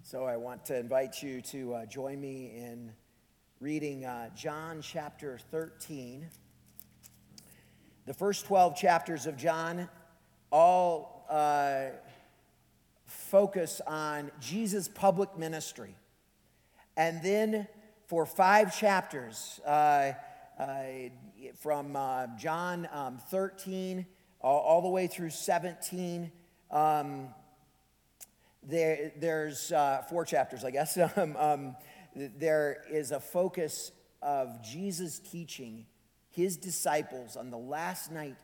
So I want to invite you to join me in reading John chapter 13. The first 12 chapters of John all focus on Jesus' public ministry. And then for 5 chapters, from John 13 all the way through 17, there's 4 chapters, I guess. There is a focus of Jesus teaching his disciples on the last night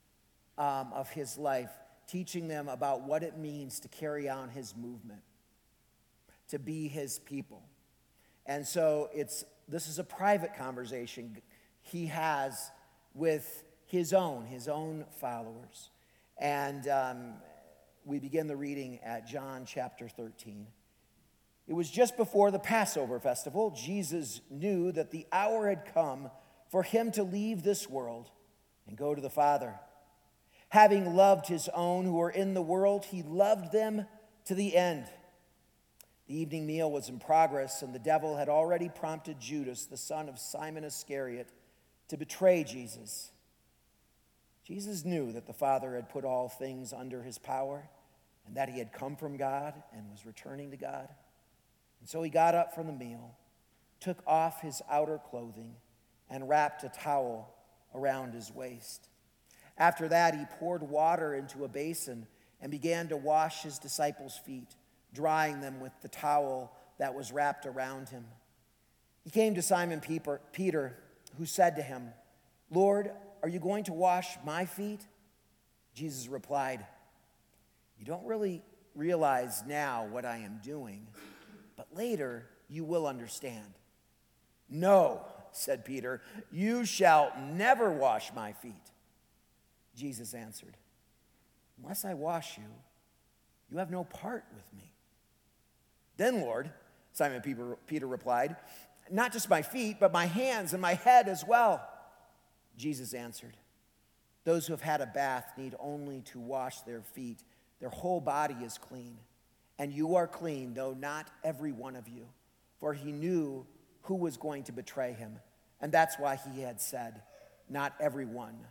of his life, teaching them about what it means to carry on his movement, to be his people. And so this is a private conversation he has with his own followers. And we begin the reading at John chapter 13. It was just before the Passover festival. Jesus knew that the hour had come for him to leave this world and go to the Father. Having loved his own who were in the world, he loved them to the end. The evening meal was in progress, and the devil had already prompted Judas, the son of Simon Iscariot, to betray Jesus. Jesus knew that the Father had put all things under his power, and that he had come from God and was returning to God. And so he got up from the meal, took off his outer clothing, and wrapped a towel around his waist. After that, he poured water into a basin and began to wash his disciples' feet, drying them with the towel that was wrapped around him. He came to Simon Peter, who said to him, "Lord, are you going to wash my feet?" Jesus replied, "You don't really realize now what I am doing, but later you will understand." "No," said Peter, "you shall never wash my feet." Jesus answered, "Unless I wash you, you have no part with me." "Then, Lord," Simon Peter replied, "not just my feet, but my hands and my head as well." Jesus answered, "Those who have had a bath need only to wash their feet. Their whole body is clean. And you are clean, though not every one of you." For he knew who was going to betray him. And that's why he had said, not everyone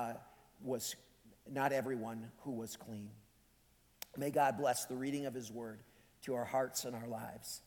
who was clean. May God bless the reading of his word to our hearts and our lives.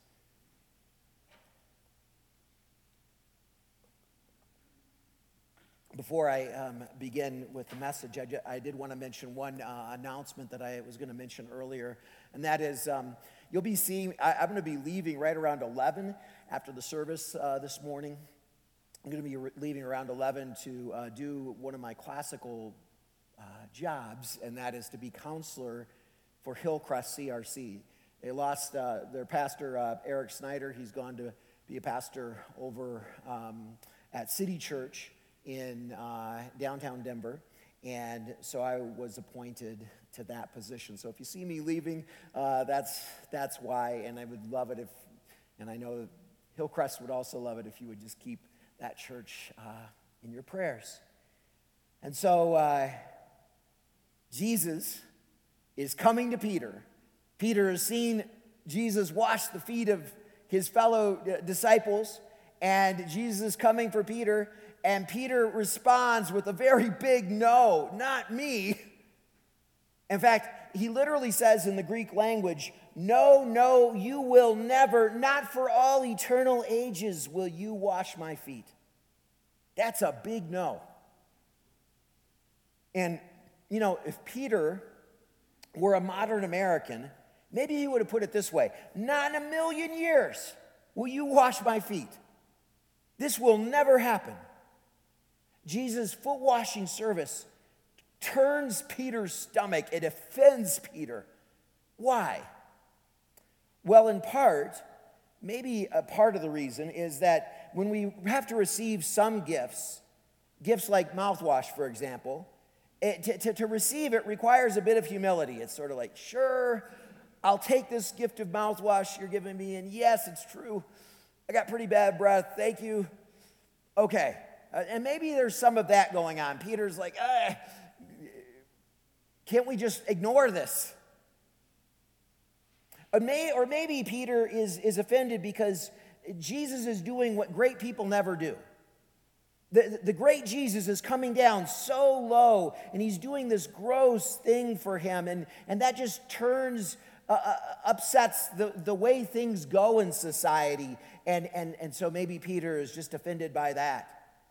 Before I begin with the message, I did want to mention one announcement that I was going to mention earlier, and that is you'll be seeing, I'm going to be leaving right around 11 after the service this morning. I'm going to be leaving around 11 to do one of my classical jobs, and that is to be counselor for Hillcrest CRC. They lost their pastor, Eric Snyder. He's gone to be a pastor over at City Church in downtown Denver, and so I was appointed to that position. So if you see me leaving, that's why, and I would love it if, and I know Hillcrest would also love it if you would just keep that church in your prayers. And so Jesus is coming to Peter. Peter has seen Jesus wash the feet of his fellow disciples, and Jesus is coming for Peter. And Peter responds with a very big no, not me. In fact, he literally says in the Greek language, no, you will never, not for all eternal ages will you wash my feet. That's a big no. And, you know, if Peter were a modern American, maybe he would have put it this way: not in a million years will you wash my feet. This will never happen. Jesus' foot washing service turns Peter's stomach. It offends Peter. Why? Well, in part, maybe a part of the reason is that when we have to receive some gifts like mouthwash, for example, to receive it requires a bit of humility. It's sort of like, sure, I'll take this gift of mouthwash you're giving me, and yes, it's true. I got pretty bad breath. Thank you. Okay. And maybe there's some of that going on. Peter's like, can't we just ignore this? Or maybe Peter is offended because Jesus is doing what great people never do. The great Jesus is coming down so low, and he's doing this gross thing for him, and that just upsets the way things go in society, and so maybe Peter is just offended by that.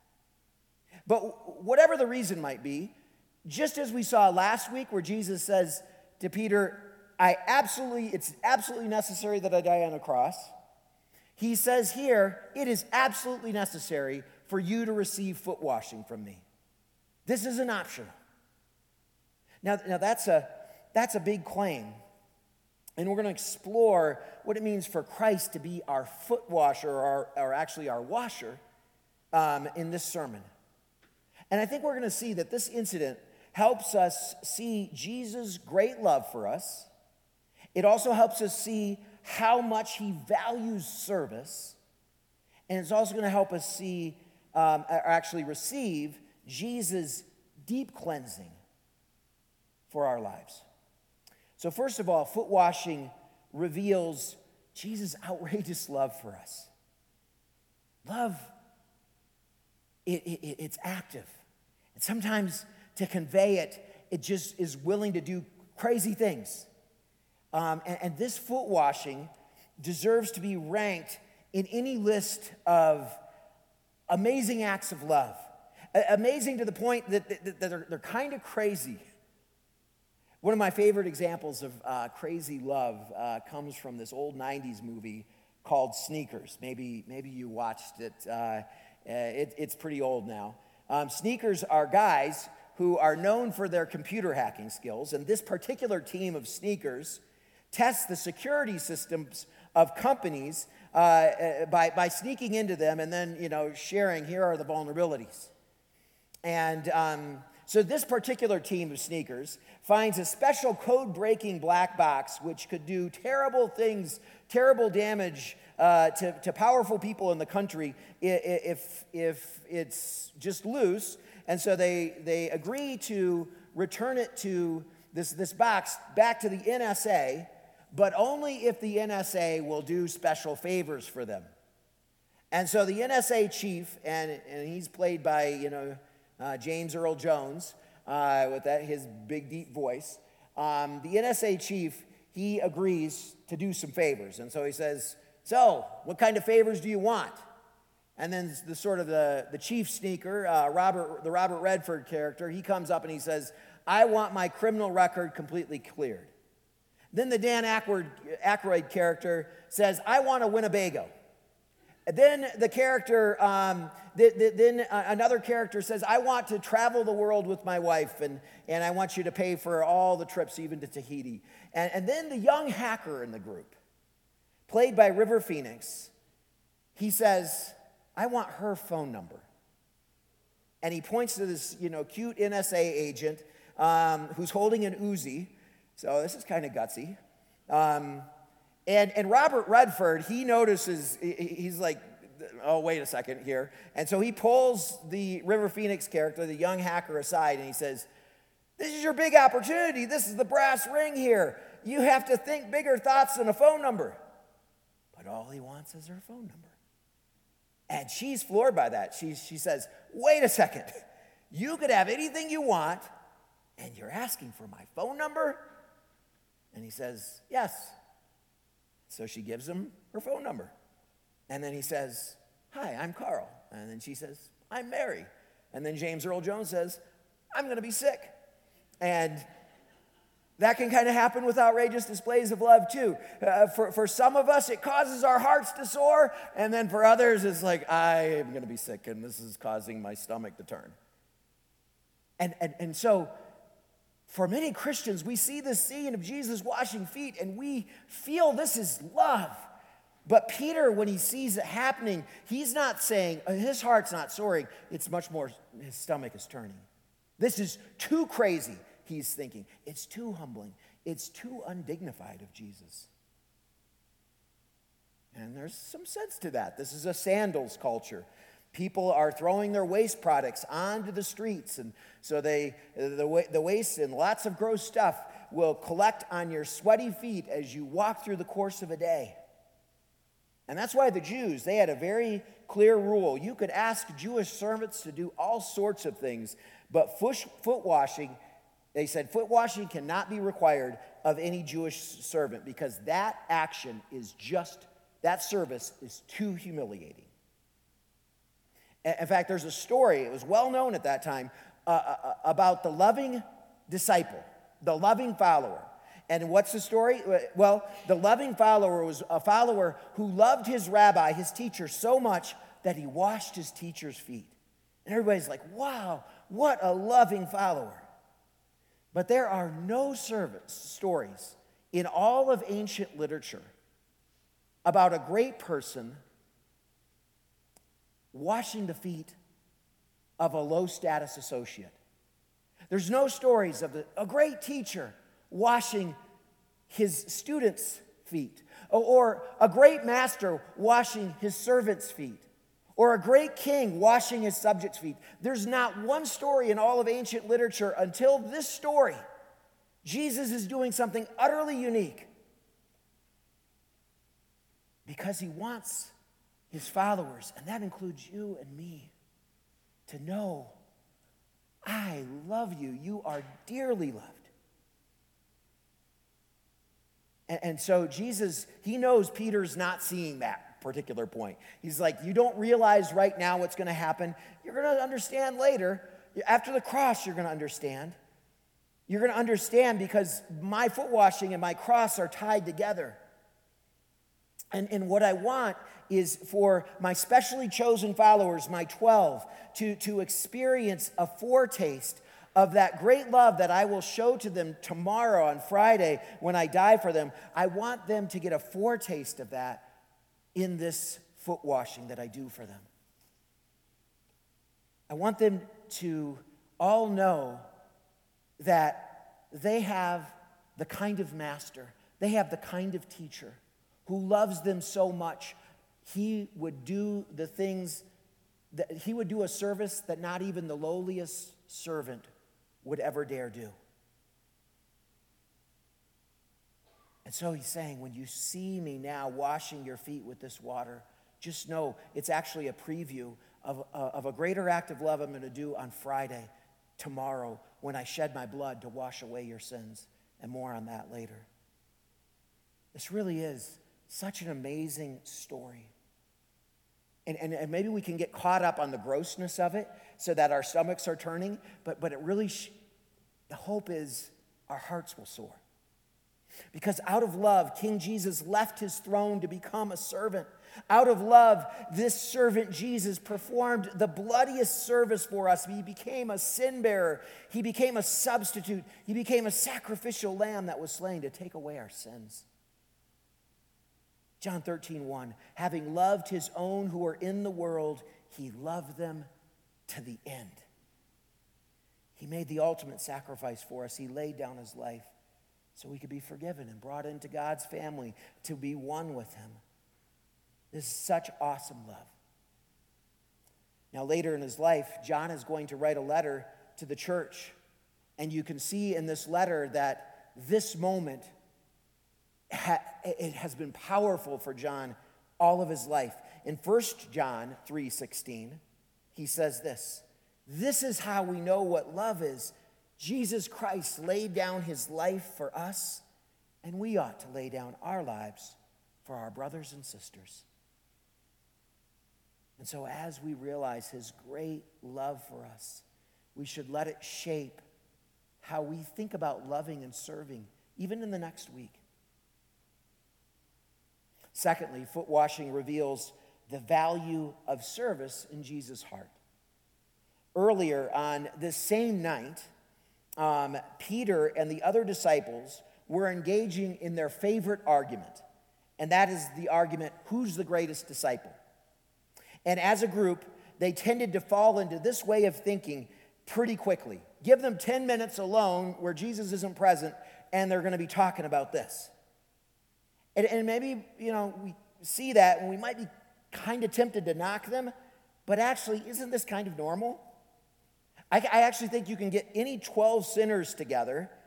But whatever the reason might be, just as we saw last week where Jesus says to Peter, it's absolutely necessary that I die on a cross, he says here, it is absolutely necessary for you to receive foot washing from me. This isn't optional. Now that's a big claim. And we're going to explore what it means for Christ to be our foot washer, or actually our washer, in this sermon. And I think we're going to see that this incident helps us see Jesus' great love for us. It also helps us see how much he values service. And it's also going to help us see, or actually receive, Jesus' deep cleansing for our lives. So first of all, foot washing reveals Jesus' outrageous love for us. Love, it's active. And sometimes to convey it, it just is willing to do crazy things. And this foot washing deserves to be ranked in any list of amazing acts of love. Amazing to the point that they're kind of crazy. One of my favorite examples of crazy love comes from this old 90s movie called Sneakers. Maybe you watched it. It's pretty old now. Sneakers are guys who are known for their computer hacking skills, and this particular team of sneakers tests the security systems of companies by sneaking into them and then, sharing, here are the vulnerabilities. And so this particular team of sneakers finds a special code-breaking black box which could do terrible things, terrible damage to powerful people in the country if it's just loose. And so they agree to return it to this box back to the NSA, but only if the NSA will do special favors for them. And so the NSA chief, and he's played by, James Earl Jones, with his big, deep voice. The NSA chief, he agrees to do some favors. And so he says, so what kind of favors do you want? And then the chief sneaker, the Robert Redford character, he comes up and he says, I want my criminal record completely cleared. Then the Dan Aykroyd character says, I want a Winnebago. Then the character, another character says, I want to travel the world with my wife, and I want you to pay for all the trips, even to Tahiti. And then the young hacker in the group, played by River Phoenix, he says, I want her phone number. And he points to this, cute NSA agent who's holding an Uzi. So this is kind of gutsy. And Robert Redford, he notices, he's like, oh, wait a second here. And so he pulls the River Phoenix character, the young hacker, aside, and he says, this is your big opportunity. This is the brass ring here. You have to think bigger thoughts than a phone number. But all he wants is her phone number. And she's floored by that. She says, wait a second. You could have anything you want, and you're asking for my phone number? And he says, yes. So she gives him her phone number. And then he says, hi, I'm Carl. And then she says, I'm Mary. And then James Earl Jones says, I'm going to be sick. And that can kind of happen with outrageous displays of love too. For some of us, it causes our hearts to soar. And then for others, it's like, I am going to be sick and this is causing my stomach to turn. And so for many Christians, we see this scene of Jesus washing feet and we feel this is love. But Peter, when he sees it happening, he's not saying, his heart's not soaring. It's much more, his stomach is turning. This is too crazy, he's thinking. It's too humbling. It's too undignified of Jesus. And there's some sense to that. This is a sandals culture. People are throwing their waste products onto the streets, and so the waste and lots of gross stuff will collect on your sweaty feet as you walk through the course of a day. And that's why the Jews, they had a very clear rule. You could ask Jewish servants to do all sorts of things, but foot washing, they said foot washing cannot be required of any Jewish servant because that action is just, that service is too humiliating. In fact, there's a story, it was well known at that time, about the loving disciple, the loving follower. And what's the story? Well, the loving follower was a follower who loved his rabbi, his teacher, so much that he washed his teacher's feet. And everybody's like, wow, what a loving follower. But there are no stories in all of ancient literature about a great person washing the feet of a low-status associate. There's no stories of a great teacher washing his students' feet, or a great master washing his servants' feet, or a great king washing his subjects' feet. There's not one story in all of ancient literature until this story. Jesus is doing something utterly unique because he wants his followers, and that includes you and me, to know, I love you. You are dearly loved. And so Jesus, he knows Peter's not seeing that particular point. He's like, you don't realize right now what's going to happen. You're going to understand later. After the cross, you're going to understand. You're going to understand because my foot washing and my cross are tied together. And what I want is for my specially chosen followers, my 12, to experience a foretaste of that great love that I will show to them tomorrow on Friday when I die for them. I want them to get a foretaste of that in this foot washing that I do for them. I want them to all know that they have the kind of master, they have the kind of teacher who loves them so much, he would do the things that he would do a service that not even the lowliest servant would ever dare do. And so he's saying, when you see me now washing your feet with this water, just know it's actually a preview of a greater act of love I'm going to do on Friday, tomorrow, when I shed my blood to wash away your sins. And more on that later. This really is such an amazing story. And maybe we can get caught up on the grossness of it so that our stomachs are turning, but it really, the hope is our hearts will soar. Because out of love, King Jesus left his throne to become a servant. Out of love, this servant Jesus performed the bloodiest service for us. He became a sin bearer. He became a substitute. He became a sacrificial lamb that was slain to take away our sins. John 13:1, having loved his own who were in the world, he loved them to the end. He made the ultimate sacrifice for us. He laid down his life so we could be forgiven and brought into God's family to be one with him. This is such awesome love. Now, later in his life, John is going to write a letter to the church. And you can see in this letter that this moment, it has been powerful for John all of his life. In 1 John 3:16, he says this, "This is how we know what love is. Jesus Christ laid down his life for us, and we ought to lay down our lives for our brothers and sisters." And so as we realize his great love for us, we should let it shape how we think about loving and serving, even in the next week. Secondly, foot washing reveals the value of service in Jesus' heart. Earlier on this same night, Peter and the other disciples were engaging in their favorite argument, and that is the argument, who's the greatest disciple? And as a group, they tended to fall into this way of thinking pretty quickly. Give them 10 minutes alone where Jesus isn't present, and they're going to be talking about this. And maybe, we see that, and we might be kind of tempted to knock them, but actually, isn't this kind of normal? I actually think you can get any 12 sinners together,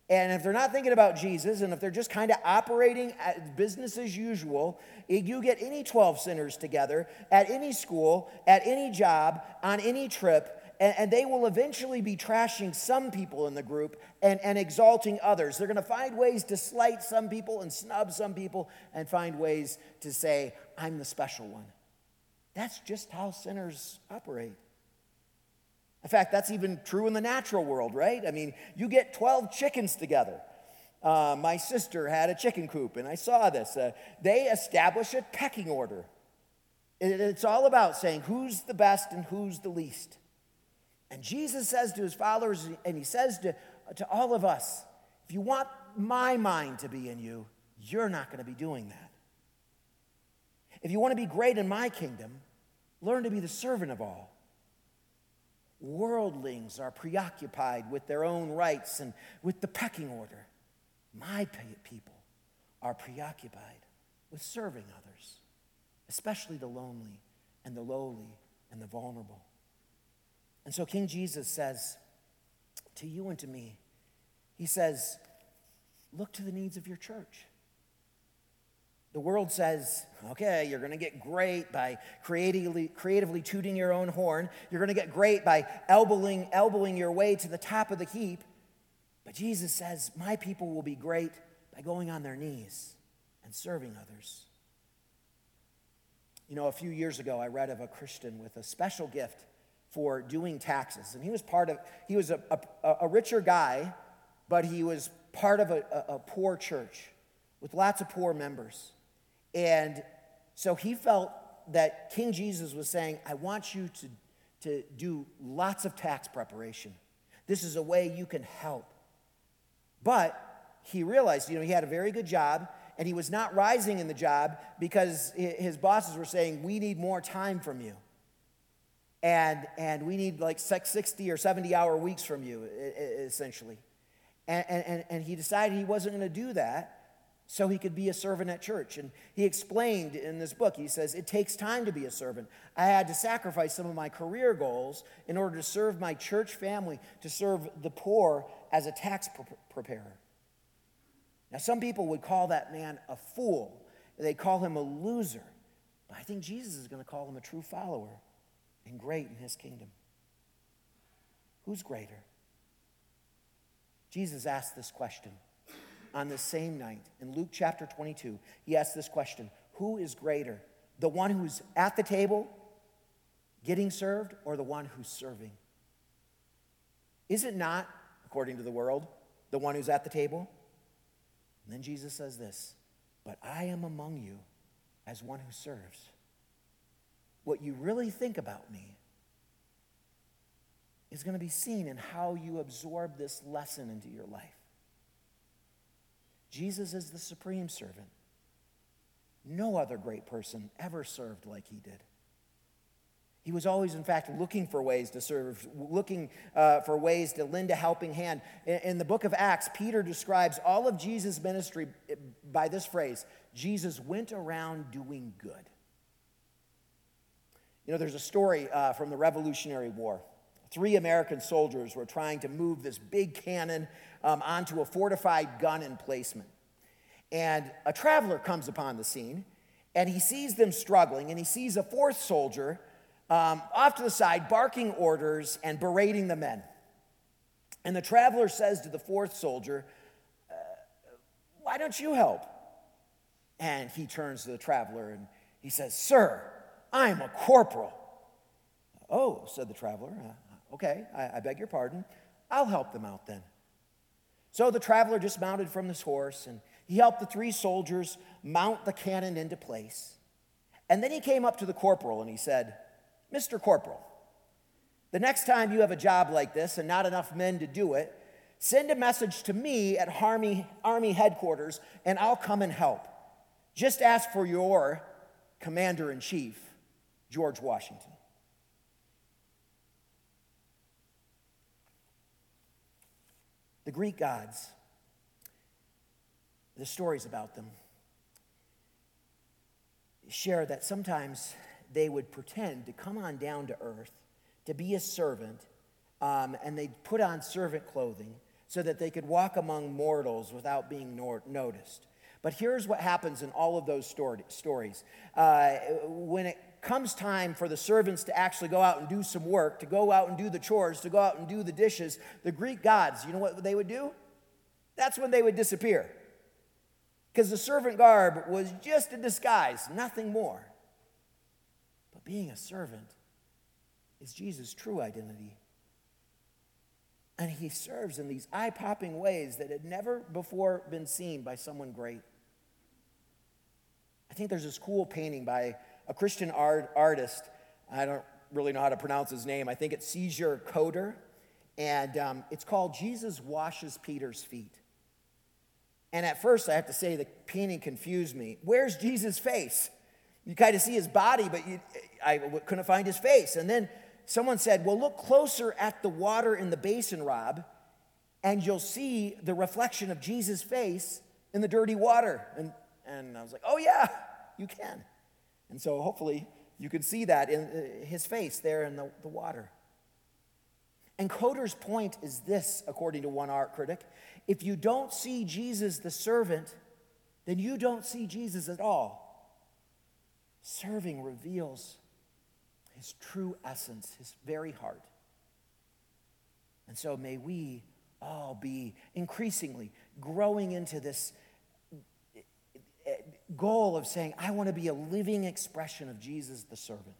And if they're not thinking about Jesus, and if they're just kind of operating at business as usual, you get any 12 sinners together at any school, at any job, on any trip, and they will eventually be trashing some people in the group and exalting others. They're going to find ways to slight some people and snub some people and find ways to say, I'm the special one. That's just how sinners operate. In fact, that's even true in the natural world, right? I mean, you get 12 chickens together. My sister had a chicken coop, and I saw this. They establish a pecking order. It's all about saying who's the best and who's the least. And Jesus says to his followers, and he says to all of us, if you want my mind to be in you, you're not going to be doing that. If you want to be great in my kingdom, learn to be the servant of all. Worldlings are preoccupied with their own rights and with the pecking order. My people are preoccupied with serving others, especially the lonely and the lowly and the vulnerable. And so King Jesus says to you and to me, he says, look to the needs of your church. The world says, okay, you're going to get great by creatively tooting your own horn. You're going to get great by elbowing your way to the top of the heap. But Jesus says, my people will be great by going on their knees and serving others. You know, a few years ago, I read of a Christian with a special gift for doing taxes. And he was a richer guy, but he was part of a poor church with lots of poor members. And so he felt that King Jesus was saying, I want you to do lots of tax preparation. This is a way you can help. But he realized, he had a very good job, and he was not rising in the job because his bosses were saying, we need more time from you. And we need like 60 or 70-hour weeks from you, essentially. And he decided he wasn't going to do that so he could be a servant at church. And he explained in this book, he says, it takes time to be a servant. I had to sacrifice some of my career goals in order to serve my church family, to serve the poor as a tax preparer. Now, some people would call that man a fool. They call him a loser. But I think Jesus is going to call him a true follower and great in his kingdom. Who's greater? Jesus asked this question on the same night. In Luke chapter 22, he asked this question, who is greater? The one who's at the table getting served or the one who's serving? Is it not, according to the world, the one who's at the table? And then Jesus says this, but I am among you as one who serves. What you really think about me is going to be seen in how you absorb this lesson into your life. Jesus is the supreme servant. No other great person ever served like he did. He was always, in fact, looking for ways to serve, looking for ways to lend a helping hand. In the book of Acts, Peter describes all of Jesus' ministry by this phrase, Jesus went around doing good. There's a story from the Revolutionary War. 3 American soldiers were trying to move this big cannon onto a fortified gun emplacement. And a traveler comes upon the scene, and he sees them struggling, and he sees a 4th soldier off to the side barking orders and berating the men. And the traveler says to the 4th soldier, why don't you help? And he turns to the traveler and he says, sir, I'm a corporal. Oh, said the traveler, okay, I beg your pardon. I'll help them out then. So the traveler dismounted from his horse, and he helped the 3 soldiers mount the cannon into place. And then he came up to the corporal and he said, Mr. Corporal, the next time you have a job like this and not enough men to do it, send a message to me at Army headquarters and I'll come and help. Just ask for your Commander-in-Chief, George Washington. The Greek gods, the stories about them, share that sometimes they would pretend to come on down to earth, to be a servant, and they'd put on servant clothing so that they could walk among mortals without being noticed. But here's what happens in all of those stories. When it comes time for the servants to actually go out and do some work, to go out and do the chores, to go out and do the dishes, the Greek gods, you know what they would do? That's when they would disappear. Because the servant garb was just a disguise, nothing more. But being a servant is Jesus' true identity. And he serves in these eye-popping ways that had never before been seen by someone great. I think there's this cool painting by a Christian artist. I don't really know how to pronounce his name. I think it's Cesar Coder. And it's called Jesus Washes Peter's Feet. And at first, I have to say, the painting confused me. Where's Jesus' face? You kind of see his body, but I couldn't find his face. And then someone said, well, look closer at the water in the basin, Rob, and you'll see the reflection of Jesus' face in the dirty water. And I was like, oh, yeah, you can. And so hopefully you can see that in his face there in the water. And Coder's point is this, according to one art critic: if you don't see Jesus the servant, then you don't see Jesus at all. Serving reveals his true essence, his very heart. And so may we all be increasingly growing into this goal of saying, I want to be a living expression of Jesus the servant.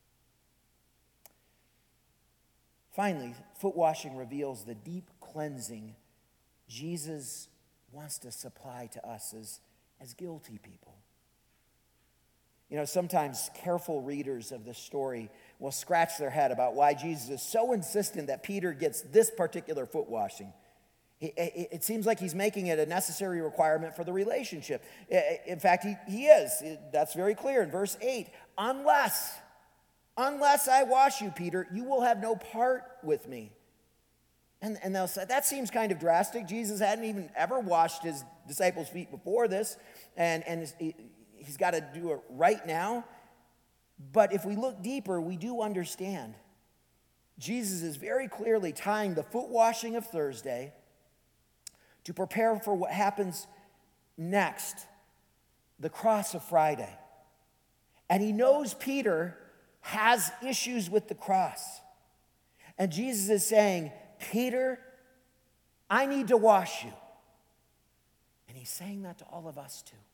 Finally, foot washing reveals the deep cleansing Jesus wants to supply to us as guilty people. You know, sometimes careful readers of this story will scratch their head about why Jesus is so insistent that Peter gets this particular foot washing. It seems like he's making it a necessary requirement for the relationship. In fact, he is. That's very clear in verse 8. Unless I wash you, Peter, you will have no part with me. And they'll say, that seems kind of drastic. Jesus hadn't even ever washed his disciples' feet before this, and he's got to do it right now. But if we look deeper, we do understand. Jesus is very clearly tying the foot washing of Thursday to prepare for what happens next, the cross of Friday. And he knows Peter has issues with the cross. And Jesus is saying, Peter, I need to wash you. And he's saying that to all of us too.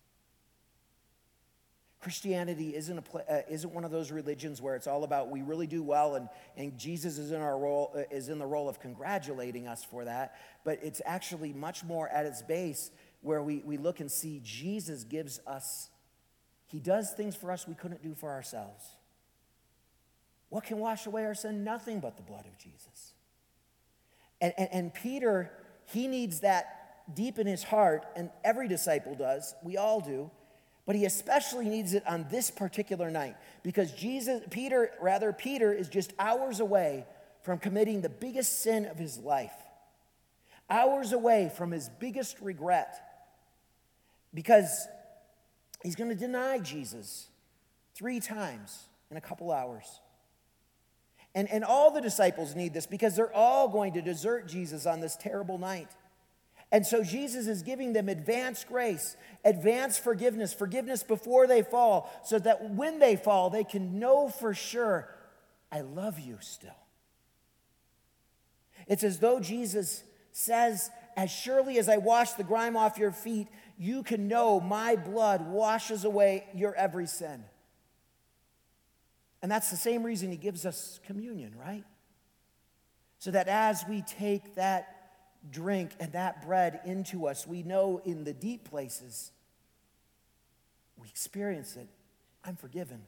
Christianity isn't one of those religions where it's all about we really do well and Jesus is in the role of congratulating us for that, but it's actually much more at its base where we look and see Jesus gives us, he does things for us we couldn't do for ourselves. What can wash away our sin? Nothing but the blood of Jesus. And Peter, he needs that deep in his heart, and every disciple does, we all do. But he especially needs it on this particular night because Peter is just hours away from committing the biggest sin of his life. Hours away from his biggest regret because he's going to deny Jesus 3 times in a couple hours. And all the disciples need this because they're all going to desert Jesus on this terrible night. And so Jesus is giving them advanced grace, advanced forgiveness before they fall, so that when they fall, they can know for sure, I love you still. It's as though Jesus says, as surely as I wash the grime off your feet, you can know my blood washes away your every sin. And that's the same reason he gives us communion, right? So that as we take that drink and that bread into us, we know in the deep places, we experience it. I'm forgiven.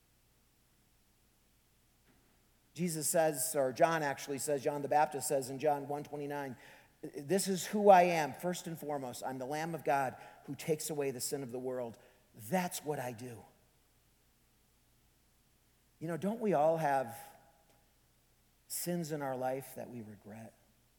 Jesus says, or John actually says, John the Baptist says in John 1:29, this is who I am, first and foremost. I'm the Lamb of God who takes away the sin of the world. That's what I do. You know, don't we all have sins in our life that we regret?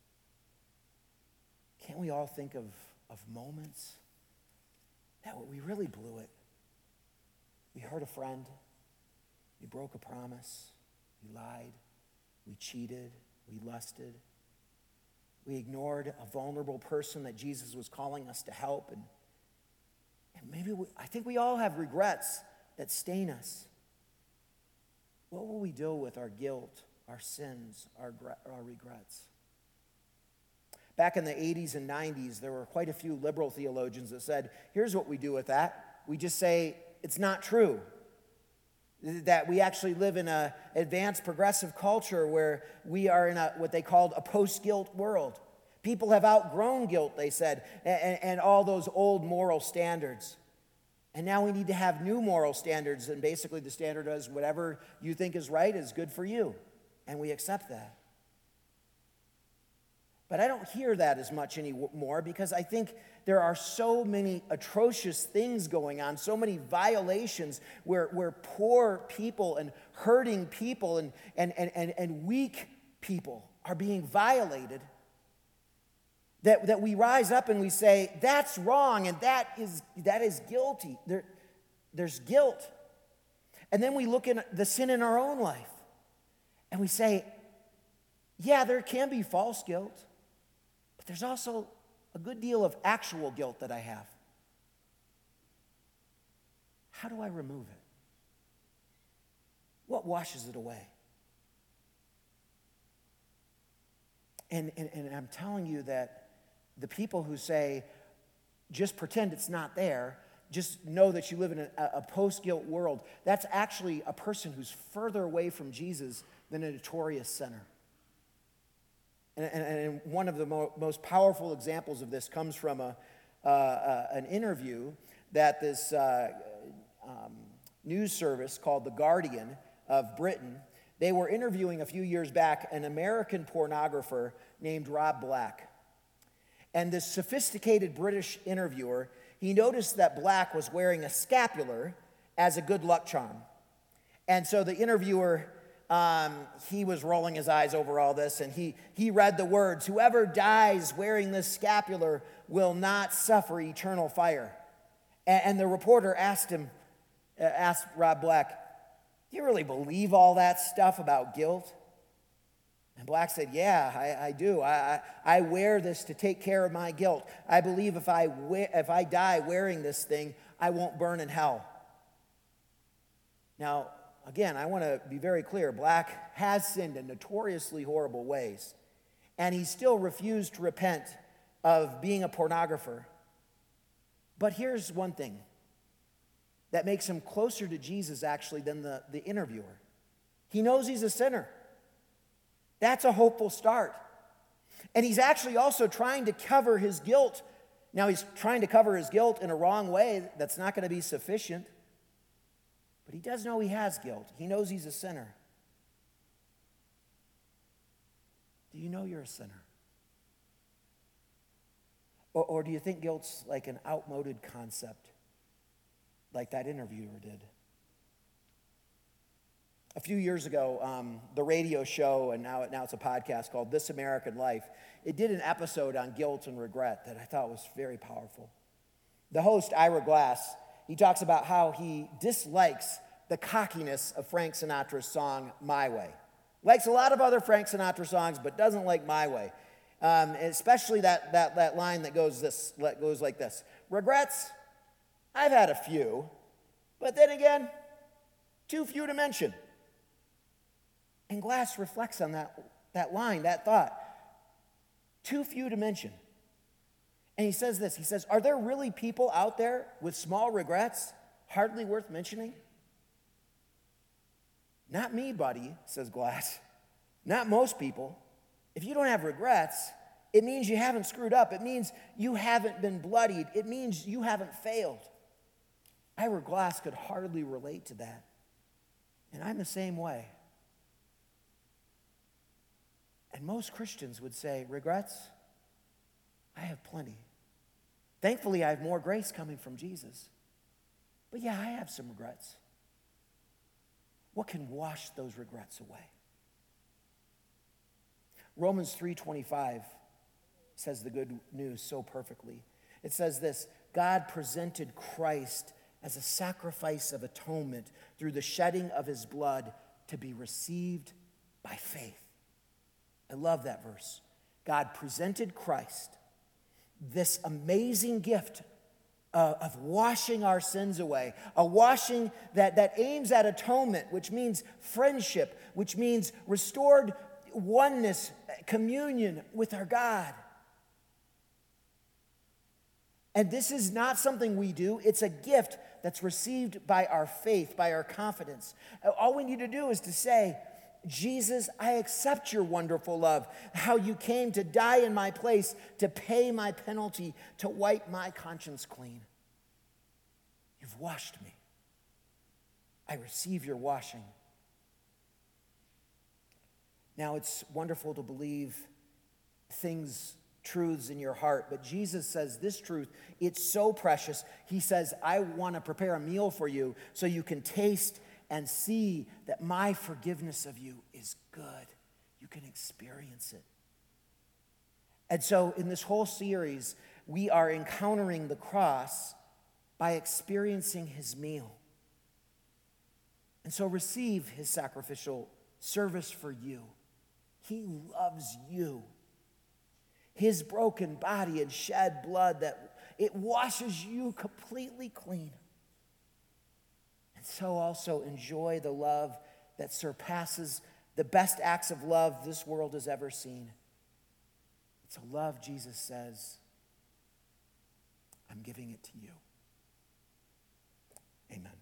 Can't we all think of moments that we really blew it? We hurt a friend. We broke a promise. We lied. We cheated. We lusted. We ignored a vulnerable person that Jesus was calling us to help. And maybe I think we all have regrets that stain us. What will we do with our guilt, our sins, our regrets? Back in the 80s and 90s, there were quite a few liberal theologians that said, here's what we do with that. We just say, it's not true. That we actually live in an advanced progressive culture where we are in what they called a post-guilt world. People have outgrown guilt, they said, and all those old moral standards. And now we need to have new moral standards, and basically the standard is whatever you think is right is good for you, and we accept that. But I don't hear that as much anymore because I think there are so many atrocious things going on, so many violations where poor people and hurting people and weak people are being violated, that we rise up and we say, that's wrong and that is guilty. There's guilt. And then we look at the sin in our own life and we say, yeah, there can be false guilt, but there's also a good deal of actual guilt that I have. How do I remove it? What washes it away? And I'm telling you that the people who say, just pretend it's not there, just know that you live in a post-guilt world, that's actually a person who's further away from Jesus than a notorious sinner. And one of the most powerful examples of this comes from an interview that this news service called The Guardian of Britain, they were interviewing a few years back an American pornographer named Rob Black. And this sophisticated British interviewer, he noticed that Black was wearing a scapular as a good luck charm. And so the interviewer, he was rolling his eyes over all this, and he read the words, "Whoever dies wearing this scapular will not suffer eternal fire." And the reporter asked Rob Black, "Do you really believe all that stuff about guilt?" And Black said, "Yeah, I do. I wear this to take care of my guilt. I believe if I die wearing this thing, I won't burn in hell." Now, again, I want to be very clear. Black has sinned in notoriously horrible ways, and he still refused to repent of being a pornographer. But here's one thing that makes him closer to Jesus, actually, than the interviewer. He knows he's a sinner. That's a hopeful start. And he's actually also trying to cover his guilt. Now, he's trying to cover his guilt in a wrong way that's not going to be sufficient. But he does know he has guilt. He knows he's a sinner. Do you know you're a sinner? Or do you think guilt's like an outmoded concept, like that interviewer did? A few years ago, the radio show, and now it's a podcast called This American Life, it did an episode on guilt and regret that I thought was very powerful. The host, Ira Glass, he talks about how he dislikes the cockiness of Frank Sinatra's song, My Way. Likes a lot of other Frank Sinatra songs, but doesn't like My Way. Especially that line that goes like this. "Regrets? I've had a few, but then again, too few to mention." And Glass reflects on that line, that thought. Too few to mention. And he says this, he says, "Are there really people out there with small regrets, hardly worth mentioning?" "Not me, buddy," says Glass. "Not most people. If you don't have regrets, it means you haven't screwed up. It means you haven't been bloodied. It means you haven't failed." Ira Glass could hardly relate to that. And I'm the same way. And most Christians would say, regrets? I have plenty. Thankfully, I have more grace coming from Jesus. But yeah, I have some regrets. What can wash those regrets away? Romans 3:25 says the good news so perfectly. It says this, "God presented Christ as a sacrifice of atonement through the shedding of his blood to be received by faith." I love that verse. God presented Christ, this amazing gift of washing our sins away, a washing that aims at atonement, which means friendship, which means restored oneness, communion with our God. And this is not something we do. It's a gift that's received by our faith, by our confidence. All we need to do is to say, Jesus, I accept your wonderful love, how you came to die in my place, to pay my penalty, to wipe my conscience clean. You've washed me. I receive your washing. Now, it's wonderful to believe truths in your heart, but Jesus says this truth, it's so precious. He says, I want to prepare a meal for you so you can taste and see that my forgiveness of you is good. You can experience it. And so in this whole series, we are encountering the cross by experiencing his meal. And so receive his sacrificial service for you. He loves you. His broken body and shed blood, that it washes you completely clean. And so also enjoy the love that surpasses the best acts of love this world has ever seen. It's a love, Jesus says, I'm giving it to you. Amen.